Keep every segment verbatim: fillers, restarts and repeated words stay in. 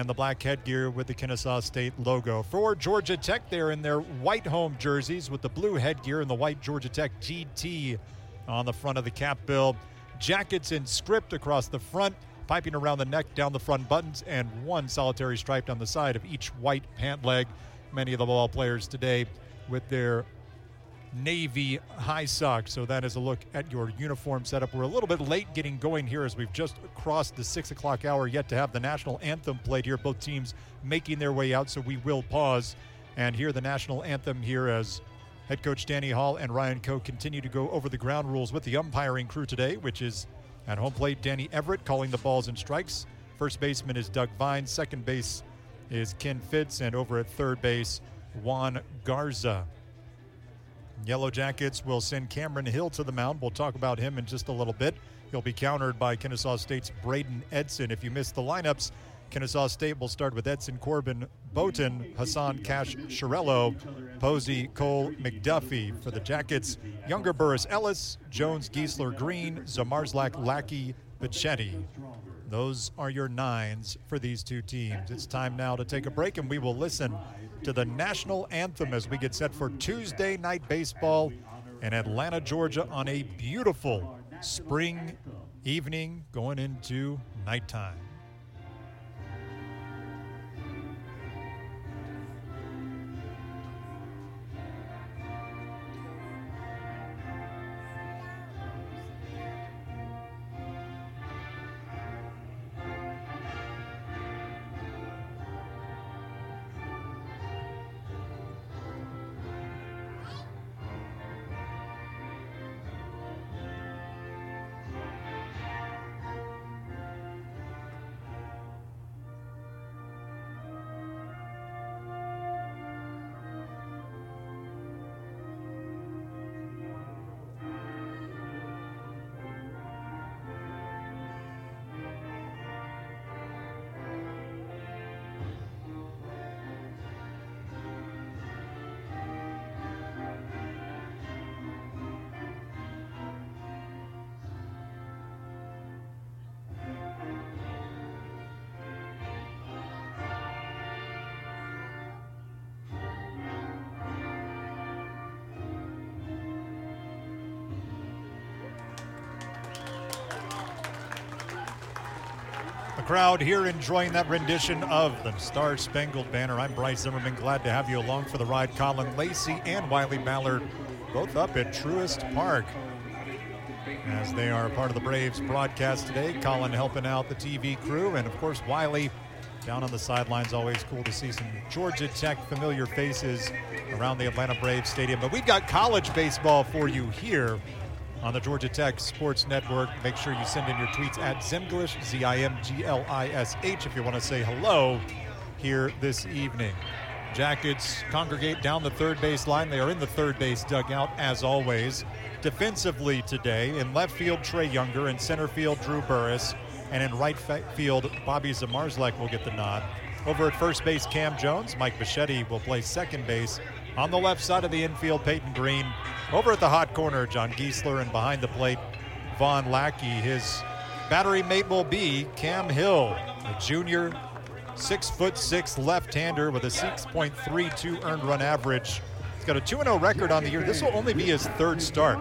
and the black headgear with the Kennesaw State logo. For Georgia Tech, they're in their white home jerseys with the blue headgear and the white Georgia Tech G T on the front of the cap bill. Jackets in script across the front, piping around the neck, down the front buttons, and one solitary stripe down the side of each white pant leg. Many of the ball players today with their navy high socks. So that is a look at your uniform setup. We're a little bit late getting going here as we've just crossed the six o'clock hour, yet to have the national anthem played here. Both teams making their way out, so we will pause and hear the national anthem here as head coach Danny Hall and Ryan Coe continue to go over the ground rules with the umpiring crew today, which is at home plate Danny Everett calling the balls and strikes. First baseman is Doug Vine. Second base is Ken Fitz. And over at third base, Juan Garza. Yellow Jackets will send Cameron Hill to the mound. We'll talk about him in just a little bit. He'll be countered by Kennesaw State's Braden Edson. If you missed the lineups, Kennesaw State will start with Edson, Corbin, Bowton, Hassan, Cash, Shirello, Posey, Cole, McDuffie. For the Jackets, Younger, Burris, Ellis, Jones, Giesler, Green, Zamarzlak, Lackey, Bichetti. Those are your nines for these two teams. It's time now to take a break, and we will listen to the national anthem as we get set for Tuesday night baseball in Atlanta, Georgia on a beautiful spring evening going into nighttime. Crowd here enjoying that rendition of the Star Spangled Banner. I'm Bryce Zimmerman, glad to have you along for the ride. Colin Lacey and Wiley Ballard both up at Truist Park as they are part of the Braves broadcast today. Colin helping out the T V crew, and of course Wiley down on the sidelines. Always cool to see some Georgia Tech familiar faces around the Atlanta Braves Stadium. But we've got college baseball for you here on the Georgia Tech Sports Network. Make sure you send in your tweets at Zimglish, Z I M G L I S H, if you want to say hello here this evening. Jackets congregate down the third base line. They are in the third base dugout, as always. Defensively today, in left field, Trey Younger. In center field, Drew Burris. And in right field, Bobby Zamarzlak will get the nod. Over at first base, Cam Jones. Mike Bichetti will play second base. On the left side of the infield, Peyton Green. Over at the hot corner, John Giesler, and behind the plate, Vaughn Lackey. His battery mate will be Cam Hill, a junior, six foot six left-hander with a six point three two earned run average. He's got a two and oh record on the year. This will only be his third start.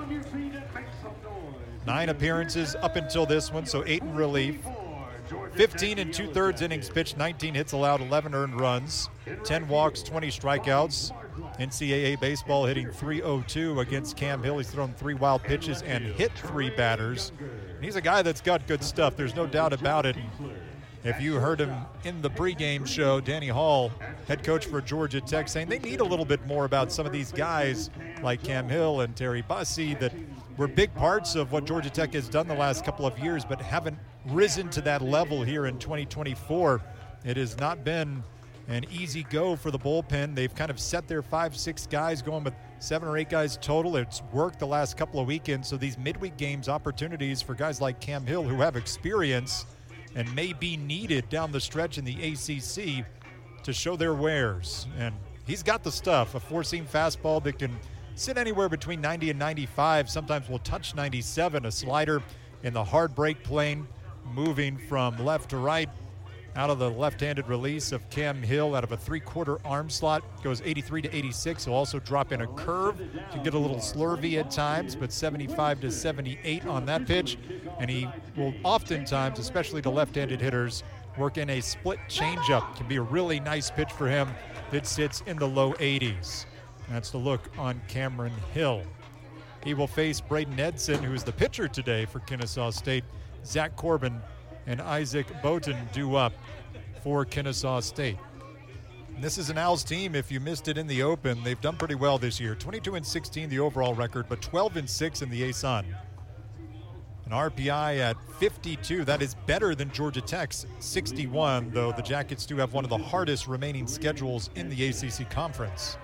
Nine appearances up until this one, so eight in relief. fifteen and two-thirds innings pitched, nineteen hits allowed, eleven earned runs, ten walks, twenty strikeouts. N C double A baseball hitting three oh two against Cam Hill. He's thrown three wild pitches and hit three batters. And he's a guy that's got good stuff. There's no doubt about it. If you heard him in the pregame show, Danny Hall, head coach for Georgia Tech, saying they need a little bit more about some of these guys like Cam Hill and Terry Bussey that were big parts of what Georgia Tech has done the last couple of years, but haven't risen to that level here in twenty twenty-four. It has not been an easy go for the bullpen. They've kind of set their five, six guys, going with seven or eight guys total. It's worked the last couple of weekends. So these midweek games, opportunities for guys like Cam Hill who have experience and may be needed down the stretch in the A C C to show their wares. And he's got the stuff, a four-seam fastball that can sit anywhere between ninety and ninety-five. Sometimes will touch ninety-seven, a slider in the hard break plane, moving from left to right. Out of the left-handed release of Cam Hill, out of a three-quarter arm slot, goes eighty-three to eighty-six. He'll also drop in a curve. Can get a little slurvy at times, but seventy-five to seventy-eight on that pitch. And he will oftentimes, especially to left-handed hitters, work in a split changeup. Can be a really nice pitch for him that sits in the low eighties. That's the look on Cameron Hill. He will face Braden Edson, who is the pitcher today for Kennesaw State. Zach Corbin and Isaac Bowden due up for Kennesaw State. And this is an Owls team, if you missed it in the open, they've done pretty well this year. twenty-two and sixteen the overall record, but twelve and six in the A S U N. An R P I at fifty-two, that is better than Georgia Tech's sixty-one, though the Jackets do have one of the hardest remaining schedules in the A C C Conference.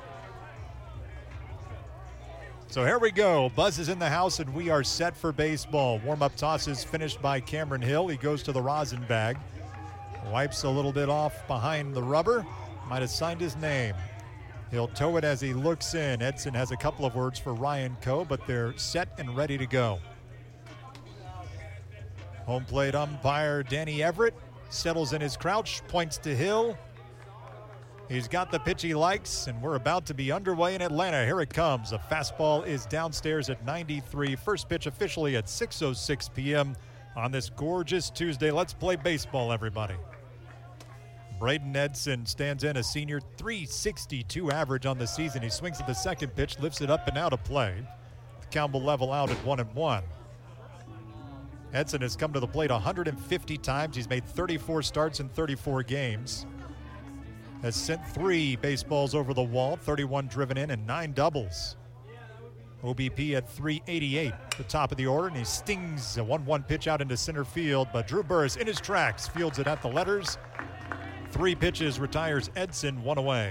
So here we go. Buzz is in the house, and we are set for baseball. Warm-up tosses finished by Cameron Hill. He goes to the rosin bag. Wipes a little bit off behind the rubber. Might have signed his name. He'll tow it as he looks in. Edson has a couple of words for Ryan Coe, but they're set and ready to go. Home plate umpire Danny Everett settles in his crouch, points to Hill. He's got the pitch he likes, and we're about to be underway in Atlanta. Here it comes. A fastball is downstairs at ninety-three. First pitch officially at six oh six p.m. on this gorgeous Tuesday. Let's play baseball, everybody. Braden Edson stands in, a senior, three sixty-two average on the season. He swings at the second pitch, lifts it up and out of play. The count will level out at one and one. Edson has come to the plate one hundred fifty times. He's made thirty-four starts in thirty-four games. Has sent three baseballs over the wall, thirty-one driven in, and nine doubles. O B P at three eighty-eight, the top of the order, and he stings a one one pitch out into center field, but Drew Burris in his tracks fields it at the letters. Three pitches, retires Edson, one away.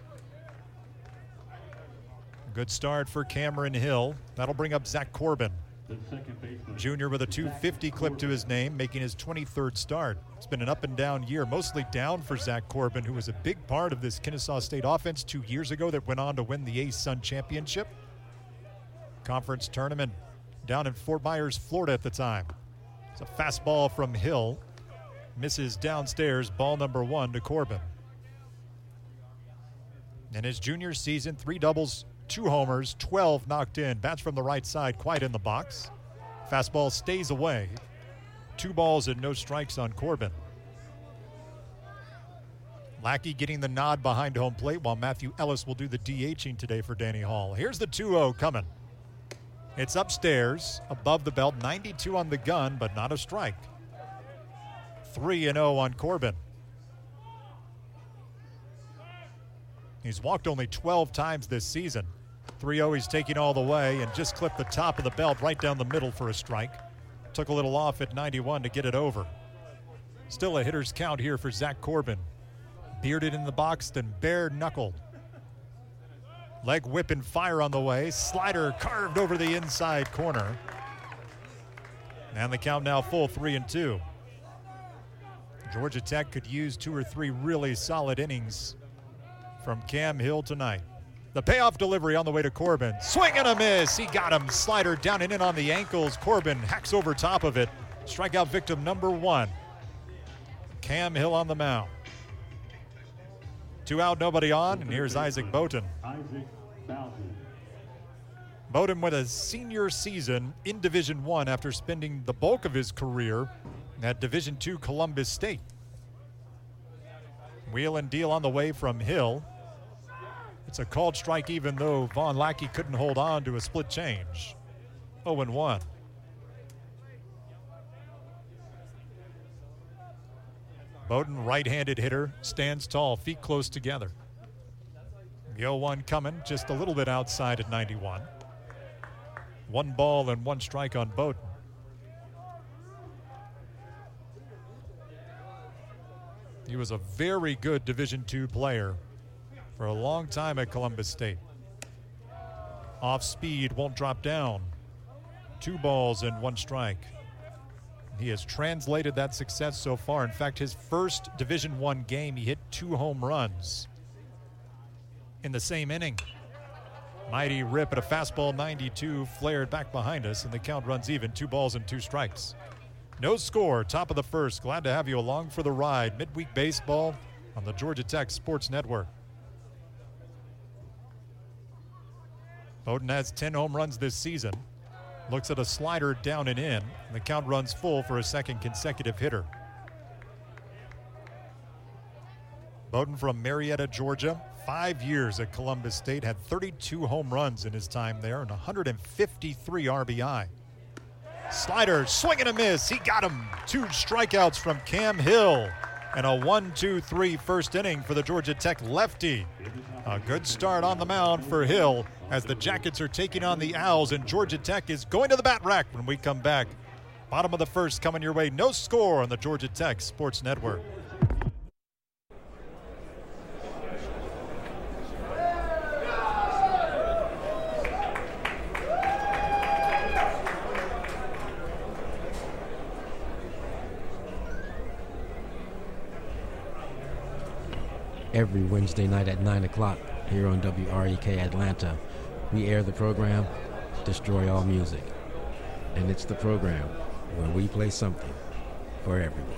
Good start for Cameron Hill. That'll bring up Zach Corbin. Junior with a two fifty clip to his name, making his twenty-third start. It's been an up and down year, mostly down for Zach Corbin, who was a big part of this Kennesaw State offense two years ago that went on to win the A S U N championship conference tournament down in Fort Myers, Florida at the time. It's a fastball from Hill. Misses downstairs, ball number one to Corbin. In his junior season, three doubles, two homers, twelve knocked in. Bats from the right side, quite in the box. Fastball stays away. Two balls and no strikes on Corbin. Lackey getting the nod behind home plate, while Matthew Ellis will do the DHing today for Danny Hall. Here's the two oh coming. It's upstairs, above the belt, ninety-two on the gun, but not a strike. three and oh on Corbin. He's walked only twelve times this season. three oh, he's taking all the way and just clipped the top of the belt right down the middle for a strike. Took a little off at ninety-one to get it over. Still a hitter's count here for Zach Corbin. Bearded in the box, then bare-knuckled. Leg whip and fire on the way. Slider carved over the inside corner. And the count now full, three and two. Georgia Tech could use two or three really solid innings from Cam Hill tonight. The payoff delivery on the way to Corbin. Swing and a miss. He got him. Slider down and in on the ankles. Corbin hacks over top of it. Strikeout victim number one. Cam Hill on the mound. Two out, nobody on, and here's Isaac Bowden. Bowden with a senior season in Division One after spending the bulk of his career at Division Two Columbus State. Wheel and deal on the way from Hill. It's a called strike even though Vaughn Lackey couldn't hold on to a split change. oh and one. Bowden, right-handed hitter, stands tall, feet close together. The oh one coming just a little bit outside at ninety-one. One ball and one strike on Bowden. He was a very good Division Two player for a long time at Columbus State. Off speed, won't drop down. Two balls and one strike. He has translated that success so far. In fact, his first Division One game, he hit two home runs in the same inning. Mighty rip at a fastball, ninety-two, flared back behind us, and the count runs even, two balls and two strikes. No score, top of the first. Glad to have you along for the ride. Midweek baseball on the Georgia Tech Sports Network. Bowdoin has ten home runs this season. Looks at a slider down and in. And the count runs full for a second consecutive hitter. Bowdoin from Marietta, Georgia. Five years at Columbus State. Had thirty-two home runs in his time there and one hundred fifty-three R B I. Slider, swing and a miss. He got him. Two strikeouts from Cam Hill. And a one two three first inning for the Georgia Tech lefty. A good start on the mound for Hill as the Jackets are taking on the Owls, and Georgia Tech is going to the bat rack when we come back. Bottom of the first coming your way. No score on the Georgia Tech Sports Network. Every Wednesday night at nine o'clock here on W R E K Atlanta, we air the program Destroy All Music. And it's the program where we play something for everyone.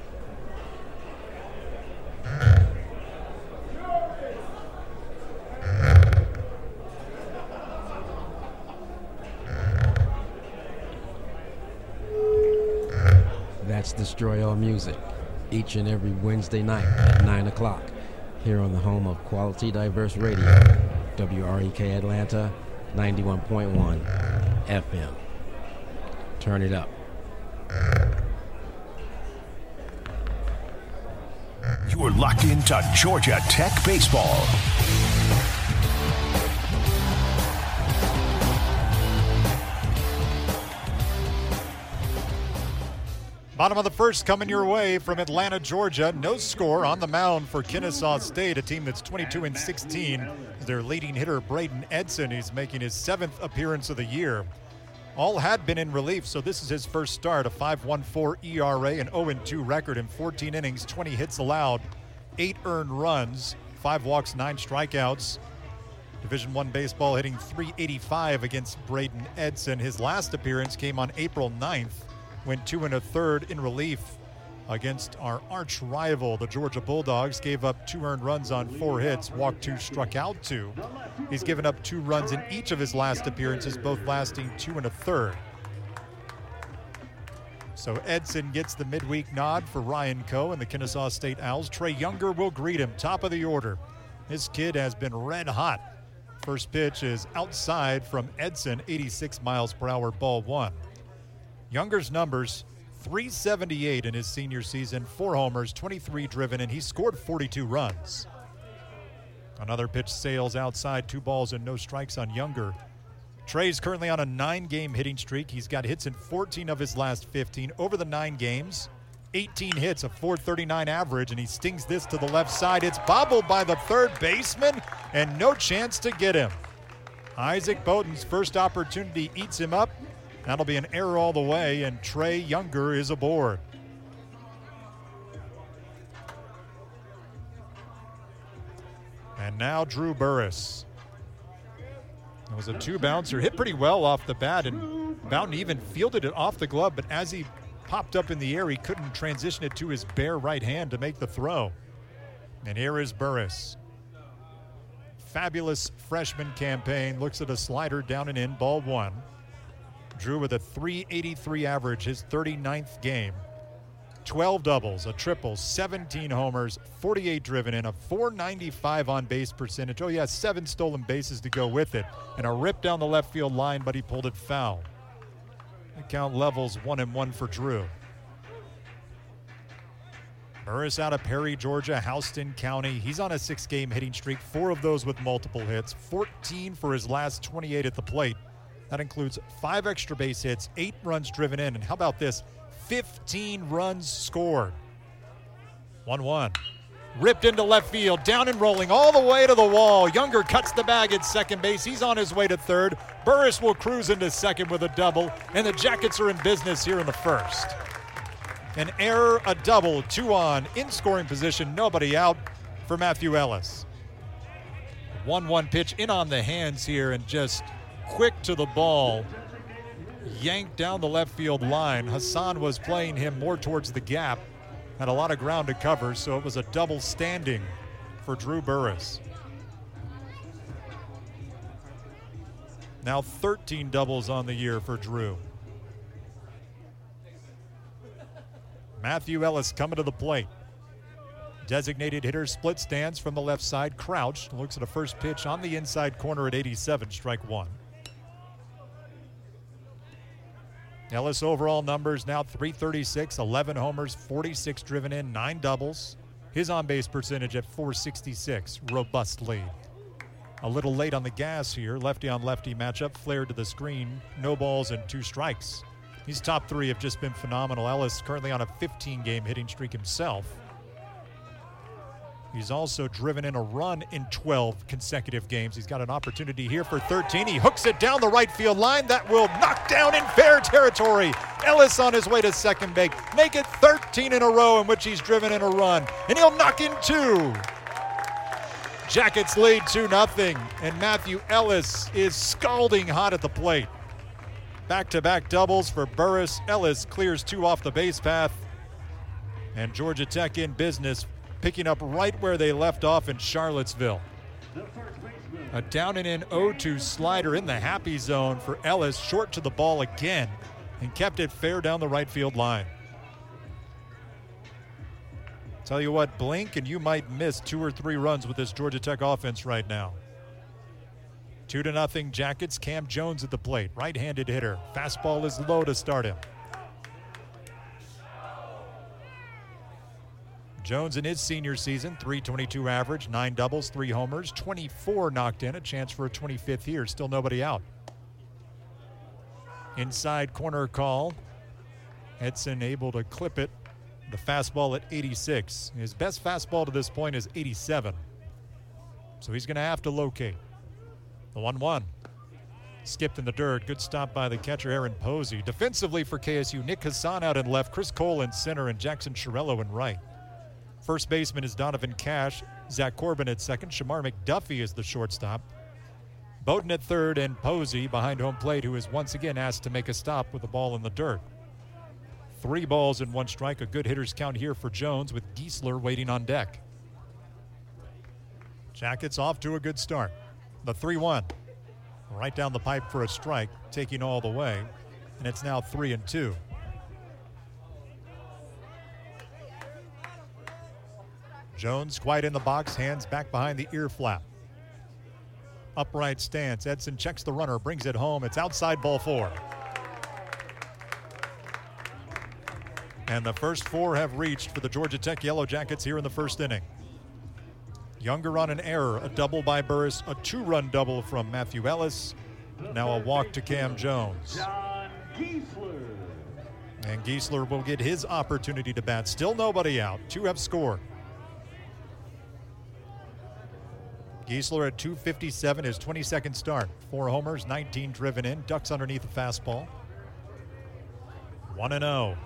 That's Destroy All Music, each and every Wednesday night at nine o'clock. Here on the home of Quality Diverse Radio, W R E K Atlanta, ninety-one point one F M. Turn it up. You're locked into Georgia Tech baseball. Bottom of the first coming your way from Atlanta, Georgia. No score on the mound for Kennesaw State, a team that's twenty-two and sixteen. Their leading hitter, Braden Edson, he's making his seventh appearance of the year. All had been in relief, so this is his first start. A five point one four E R A, an oh and two record in fourteen innings, twenty hits allowed, eight earned runs, five walks, nine strikeouts. Division One baseball hitting three eighty-five against Braden Edson. His last appearance came on April ninth. Went two and a third in relief against our arch rival, the Georgia Bulldogs. Gave up two earned runs on four hits, walked two, struck out two. He's given up two runs in each of his last appearances, both lasting two and a third. So Edson gets the midweek nod for Ryan Coe and the Kennesaw State Owls. Trey Younger will greet him, top of the order. This kid has been red hot. First pitch is outside from Edson, eighty-six miles per hour, ball one. Younger's numbers, three seventy-eight in his senior season, four homers, twenty-three driven, and he scored forty-two runs. Another pitch sails outside, two balls and no strikes on Younger. Trey's currently on a nine-game hitting streak. He's got hits in fourteen of his last fifteen. Over the nine games, eighteen hits, a four thirty-nine average, and he stings this to the left side. It's bobbled by the third baseman, and no chance to get him. Isaac Bowdoin's first opportunity eats him up. That'll be an error all the way, and Trey Younger is aboard. And now Drew Burris. It was a two-bouncer, hit pretty well off the bat, and Bowdoin even fielded it off the glove, but as he popped up in the air, he couldn't transition it to his bare right hand to make the throw. And here is Burris. Fabulous freshman campaign, looks at a slider down and in, ball one. Drew with a three eighty-three average, his thirty-ninth game. twelve doubles, a triple, seventeen homers, forty-eight driven in, a four ninety-five on base percentage. Oh yeah, seven stolen bases to go with it. And a rip down the left field line, but he pulled it foul. The count levels one and one for Drew. Burris out of Perry, Georgia, Houston County. He's on a six-game hitting streak, four of those with multiple hits, fourteen for his last twenty-eight at the plate. That includes five extra base hits, eight runs driven in, and how about this? fifteen runs scored. one one. Ripped into left field, down and rolling all the way to the wall. Younger cuts the bag at second base. He's on his way to third. Burris will cruise into second with a double, and the Jackets are in business here in the first. An error, a double, two on, in scoring position, nobody out for Matthew Ellis. one one pitch in on the hands here, and just quick to the ball. yanked down the left field line. Hassan was playing him more towards the gap, had a lot of ground to cover, so it was a double standing for Drew Burress. Now thirteen doubles on the year for Drew. Matthew Ellis coming to the plate. Designated hitter split stance from the left side. Crouch looks at a first pitch on the inside corner at eighty-seven, strike one. Ellis overall numbers now three thirty-six, eleven homers, forty-six driven in, nine doubles. His on-base percentage at four sixty-six, robust lead. A little late on the gas here, lefty on lefty matchup, flared to the screen, no balls and two strikes. These top three have just been phenomenal. Ellis currently on a fifteen game hitting streak himself. He's also driven in a run in twelve consecutive games. He's got an opportunity here for thirteen. He hooks it down the right field line. That will knock down in fair territory. Ellis on his way to second base. Make it thirteen in a row in which he's driven in a run. And he'll knock in two. Jackets lead two nothing. And Matthew Ellis is scalding hot at the plate. Back-to-back doubles for Burress. Ellis clears two off the base path. And Georgia Tech in business, picking up right where they left off in Charlottesville. A down and in oh two slider in the happy zone for Ellis, short to the ball again, and kept it fair down the right field line. Tell you what, blink and you might miss two or three runs with this Georgia Tech offense right now. Two to nothing Jackets. Cam Jones at the plate, right-handed hitter. Fastball is low to start him. Jones in his senior season, three twenty-two average, nine doubles, three homers, twenty-four knocked in, a chance for a twenty-fifth here, still nobody out. Inside corner call. Edson able to clip it. The fastball at eighty-six. His best fastball to this point is eighty-seven. So he's going to have to locate. The one one. Skipped in the dirt. Good stop by the catcher, Aaron Posey. Defensively for K S U, Nick Hassan out in left, Chris Cole in center, and Jackson Chiarello in right. First baseman is Donovan Cash. Zach Corbin at second. Shamar McDuffie is the shortstop. Bowden at third, and Posey behind home plate, who is once again asked to make a stop with the ball in the dirt. Three balls and one strike. A good hitter's count here for Jones, with Giesler waiting on deck. Jackets off to a good start. The three one. Right down the pipe for a strike, taking all the way. And it's now three and two. Jones quiet in the box, hands back behind the ear flap. Upright stance. Edson checks the runner, brings it home. It's outside, ball four. And the first four have reached for the Georgia Tech Yellow Jackets here in the first inning. Younger on an error, a double by Burress, a two-run double from Matthew Ellis. Now a walk to Cam Jones. John Giesler. And Giesler will get his opportunity to bat. Still nobody out. Two have scored. Giesler at two fifty-seven, his twenty-second start. Four homers, nineteen driven in, ducks underneath the fastball. one and oh.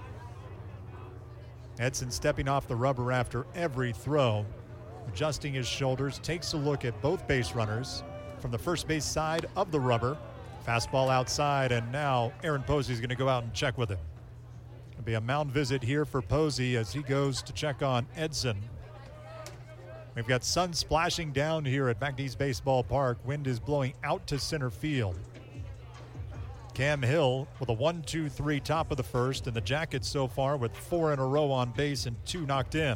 Edson stepping off the rubber after every throw, adjusting his shoulders, takes a look at both base runners from the first base side of the rubber. Fastball outside, and now Aaron Posey is going to go out and check with him. It'll be a mound visit here for Posey as he goes to check on Edson. We've got sun splashing down here at McNeese Baseball Park. Wind is blowing out to center field. Cam Hill with a one two three top of the first, and the Jackets so far with four in a row on base and two knocked in.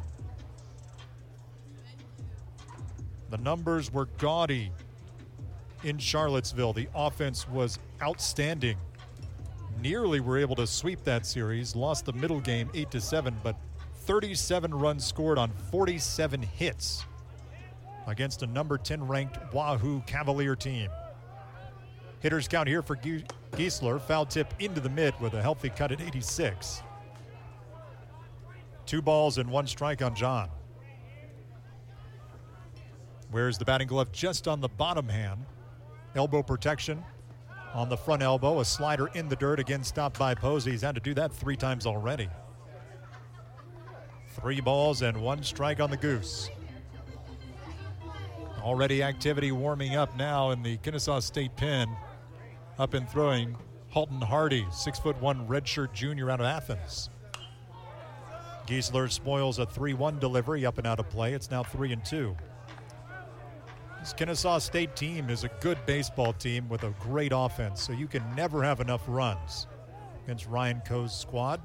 The numbers were gaudy in Charlottesville. The offense was outstanding. Nearly were able to sweep that series. Lost the middle game eight to seven, but thirty-seven runs scored on forty-seven hits against a number ten ranked Wahoo Cavalier team. Hitters count here for Giesler. Foul tip into the mid with a healthy cut at eighty-six. Two balls and one strike on John. Wears the batting glove just on the bottom hand. Elbow protection on the front elbow. A slider in the dirt, again stopped by Posey. He's had to do that three times already. Three balls and one strike on the Goose. Already activity warming up now in the Kennesaw State pen. Up and throwing Halton Hardy, six foot one redshirt junior out of Athens. Giesler spoils a three one delivery up and out of play. It's now three and two. This Kennesaw State team is a good baseball team with a great offense, so you can never have enough runs against Ryan Coe's squad.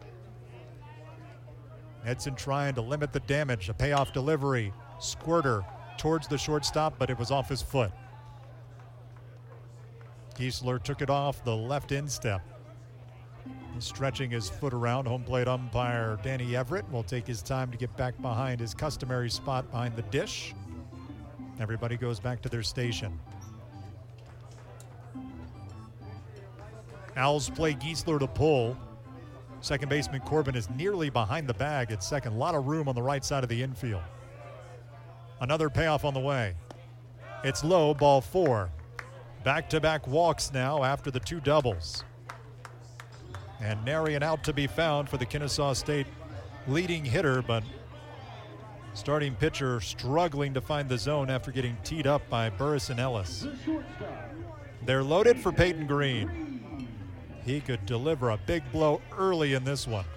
Edson trying to limit the damage. A payoff delivery. Squirter towards the shortstop, but it was off his foot. Giesler took it off the left instep. He's stretching his foot around. Home plate umpire Danny Everett will take his time to get back behind his customary spot behind the dish. Everybody goes back to their station. Owls play Giesler to pull. Second baseman Corbin is nearly behind the bag at second. A lot of room on the right side of the infield. Another payoff on the way. It's low, ball four. Back-to-back walks now after the two doubles. And nary an out to be found for the Kennesaw State leading hitter, but starting pitcher struggling to find the zone after getting teed up by Burris and Ellis. They're loaded for Peyton Green. He could deliver a big blow early in this one.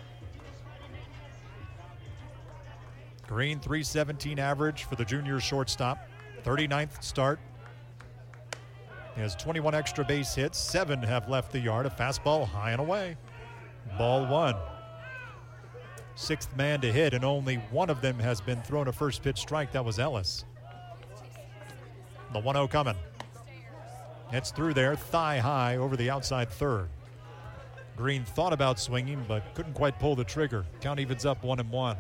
Green, three seventeen average for the junior shortstop. thirty-ninth start. He has twenty-one extra base hits. Seven have left the yard. A fastball high and away. Ball one. Sixth man to hit, and only one of them has been thrown a first pitch strike. That was Ellis. The one oh coming. It's through there, thigh high over the outside third. Green thought about swinging, but couldn't quite pull the trigger. Count evens up one and one.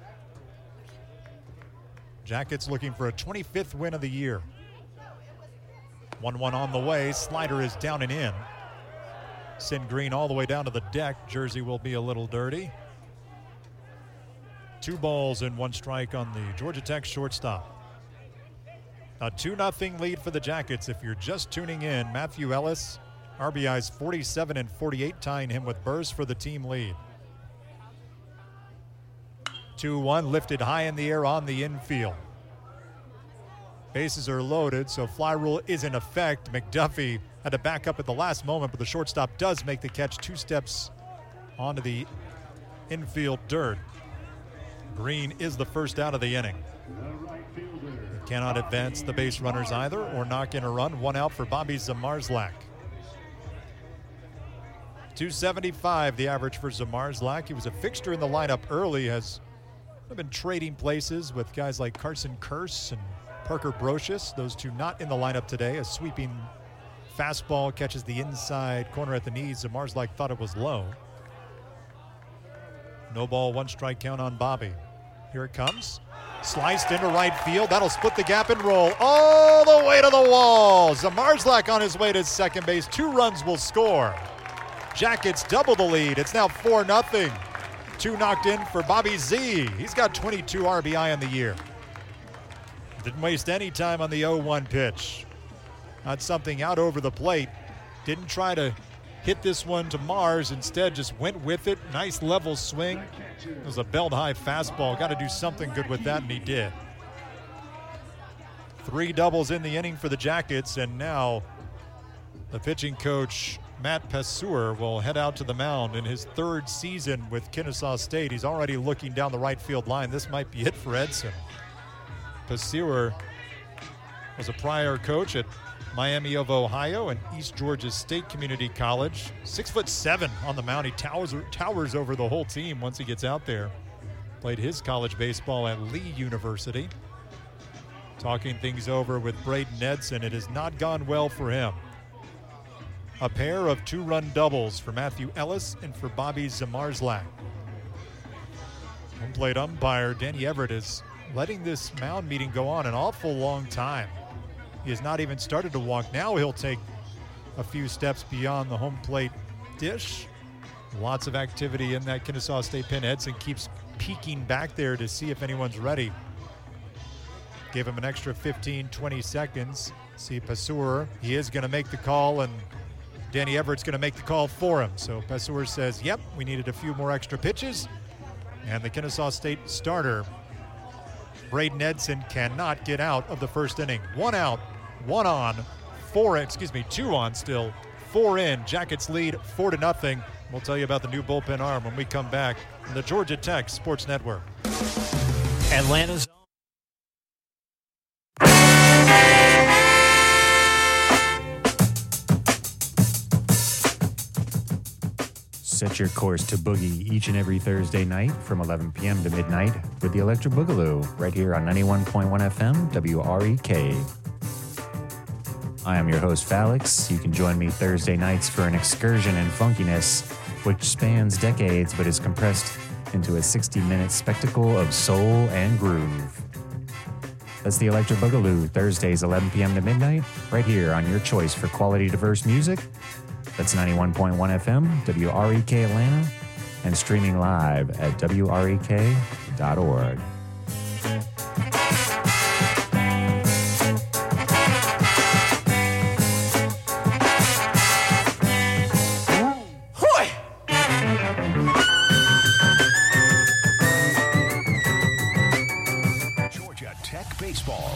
Jackets looking for a twenty-fifth win of the year. one one on the way. Slider is down and in. Send Green all the way down to the deck. Jersey will be a little dirty. Two balls and one strike on the Georgia Tech shortstop. A two nothing lead for the Jackets. If you're just tuning in, Matthew Ellis, R B Is forty-seven and forty-eight, tying him with Burrs for the team lead. two one lifted high in the air on the infield. Bases are loaded, so fly rule is in effect. McDuffie had to back up at the last moment, but the shortstop does make the catch two steps onto the infield dirt. Green is the first out of the inning. He cannot advance the base runners either or knock in a run. One out for Bobby Zamarzlak. two seventy-five the average for Zamarzlak. He was a fixture in the lineup early, has been trading places with guys like Carson Kearse and Parker Brocious. Those two not in the lineup today. A sweeping fastball catches the inside corner at the knees. Zamarzlak thought it was low. No ball, one strike count on Bobby. Here it comes. Sliced into right field. That'll split the gap and roll all the way to the wall. Zamarzlak on his way to second base. Two runs will score. Jackets double the lead. It's now four nothing. Two knocked in for Bobby Z. He's got twenty-two R B I on the year. Didn't waste any time on the oh one pitch. Not something out over the plate. Didn't try to hit this one to Mars. Instead, just went with it. Nice level swing. It was a belt-high fastball. Got to do something good with that, and he did. Three doubles in the inning for the Jackets, and now the pitching coach, Matt Passeur, will head out to the mound in his third season with Kennesaw State. He's already looking down the right field line. This might be it for Edson. Passeur was a prior coach at Miami of Ohio and East Georgia State Community College. Six foot seven on the mound. He towers, towers over the whole team once he gets out there. Played his college baseball at Lee University. Talking things over with Braden Edson. It has not gone well for him. A pair of two-run doubles for Matthew Ellis and for Bobby Zamarzlak. Home plate umpire Danny Everett is letting this mound meeting go on an awful long time. He has not even started to walk. Now he'll take a few steps beyond the home plate dish. Lots of activity in that Kennesaw State pen. Edson keeps peeking back there to see if anyone's ready. Give him an extra fifteen, twenty seconds. See Passeur, he is going to make the call, and Danny Everett's going to make the call for him. So Passeur says, yep, we needed a few more extra pitches. And the Kennesaw State starter, Braden Edson, cannot get out of the first inning. One out, one on, four, excuse me, two on still, four in. Jackets lead four to nothing. We'll tell you about the new bullpen arm when we come back on the Georgia Tech Sports Network. Atlanta's Set your course to boogie each and every Thursday night from eleven p.m. to midnight with the Electric Boogaloo right here on ninety-one point one F M W R E K. I am your host, Falix. You can join me Thursday nights for an excursion in funkiness, which spans decades but is compressed into a sixty-minute spectacle of soul and groove. That's the Electric Boogaloo, Thursdays eleven p.m. to midnight, right here on your choice for quality, diverse music. That's ninety-one point one F M, W R E K Atlanta, and streaming live at W R E K dot org. Georgia Tech Baseball.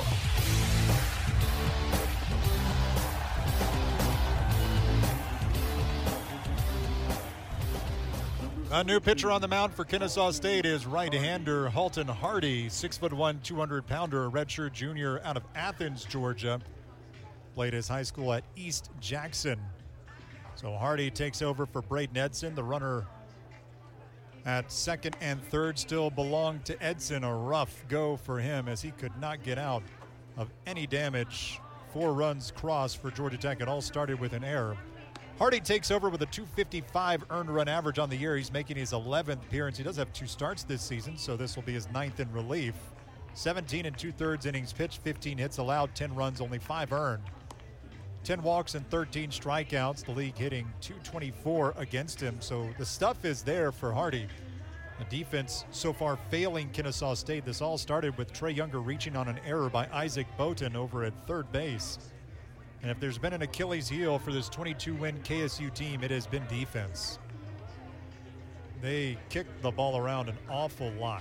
A new pitcher on the mound for Kennesaw State is right-hander Halton Hardy, six foot one, two hundred pounder, redshirt junior out of Athens, Georgia. Played his high school at East Jackson. So Hardy takes over for Braden Edson. The runner at second and third still belonged to Edson. A rough go for him as he could not get out of any damage. Four runs crossed for Georgia Tech. It all started with an error. Hardy takes over with a two fifty-five earned run average on the year. He's making his eleventh appearance. He does have two starts this season, so this will be his ninth in relief. seventeen and two-thirds innings pitched, fifteen hits allowed, ten runs, only five earned. ten walks and thirteen strikeouts. The league hitting two twenty-four against him, so the stuff is there for Hardy. The defense so far failing Kennesaw State. This all started with Trey Younger reaching on an error by Isaac Bowton over at third base. And if there's been an Achilles heel for this twenty-two win K S U team, it has been defense. They kicked the ball around an awful lot.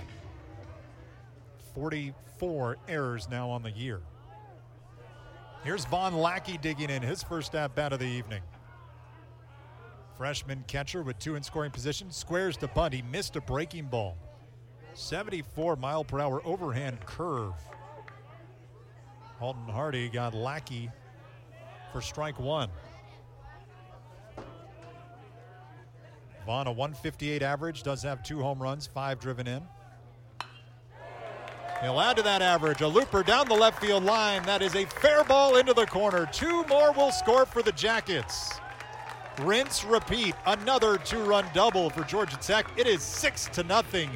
forty-four errors now on the year. Here's Vaughn Lackey digging in, his first at-bat of the evening. Freshman catcher with two in scoring position, squares to bunt. He missed a breaking ball. seventy-four mile per hour overhand curve. Halton Hardy got Lackey for strike one. Vaughn, a one fifty-eight average, does have two home runs, five driven in. He'll add to that average. A looper down the left field line. That is a fair ball into the corner. Two more will score for the Jackets. Rinse, repeat. Another two-run double for Georgia Tech. It is six to nothing.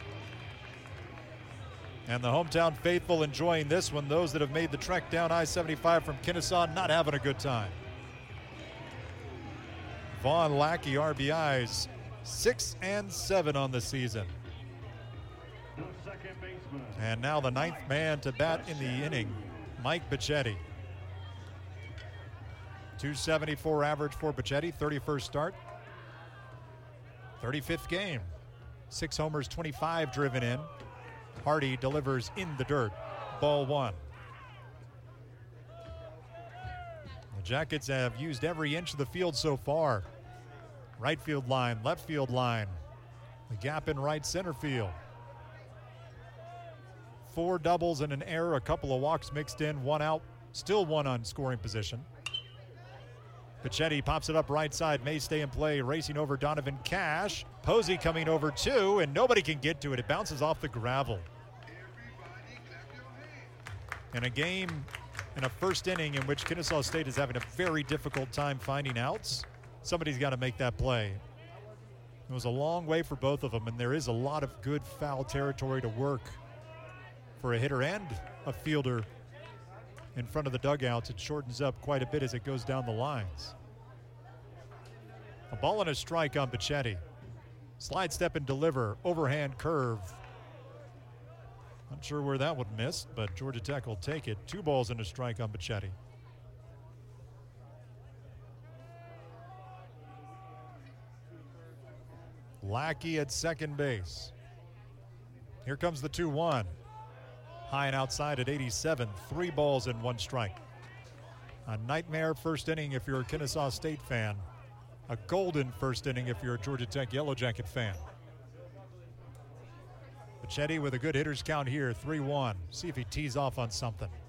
And the hometown faithful enjoying this one. Those that have made the trek down I seventy-five from Kennesaw not having a good time. Vaughn Lackey R B Is six and seven on the season. And now the ninth man to bat in the inning, Mike Bichetti. two seventy-four average for Bichetti, thirty-first start, thirty-fifth game. Six homers, twenty-five driven in. Hardy delivers in the dirt. Ball one. The Jackets have used every inch of the field so far. Right field line, left field line. The gap in right center field. Four doubles and an error, a couple of walks mixed in, one out, still one on scoring position. Bichetti pops it up right side, may stay in play, racing over Donovan Cash. Posey coming over two, and nobody can get to it. It bounces off the gravel. In a game, in a first inning in which Kennesaw State is having a very difficult time finding outs, somebody's got to make that play. It was a long way for both of them, and there is a lot of good foul territory to work for a hitter and a fielder in front of the dugouts. It shortens up quite a bit as it goes down the lines. A ball and a strike on Bichetti. Slide step and deliver, overhand curve. Not sure where that would miss, but Georgia Tech will take it. Two balls and a strike on Bichetti. Lackey at second base. Here comes the two one. High and outside at eighty-seven. Three balls and one strike. A nightmare first inning if you're a Kennesaw State fan. A golden first inning if you're a Georgia Tech Yellow Jacket fan. Pichetti with a good hitter's count here, three one. See if he tees off on something.